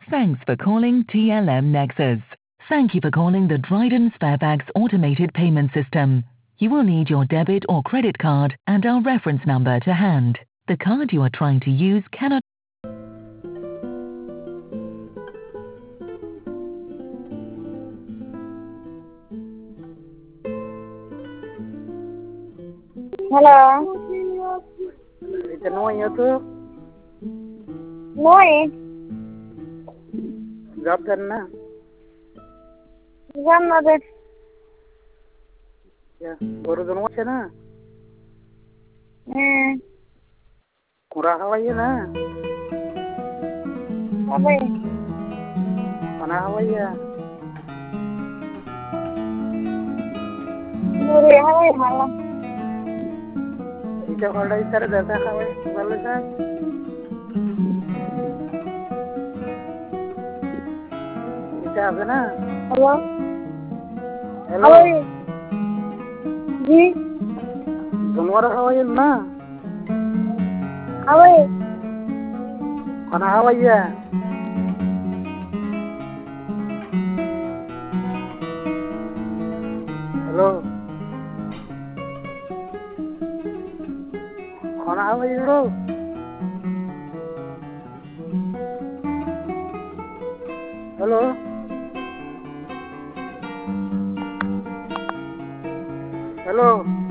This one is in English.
Thanks for calling TLM Nexus. Thank you for calling the Dryden Sparebags automated payment system. You will need your debit or credit card and our reference number to hand. The card you are trying to use cannot. Hello. Ano tu? Moi. Job करना Grandmother. क्या Guru છે ને કુરા હવાઈએ ને Abay. mana hawaiya Muri hawai malam. ita kalau isar data hawai kalau saya ita apa na Hello. hello Hawai. Ji. जानवर हवाई ना Hawai. mana hawaiya hello mana hawaiya lo hello hello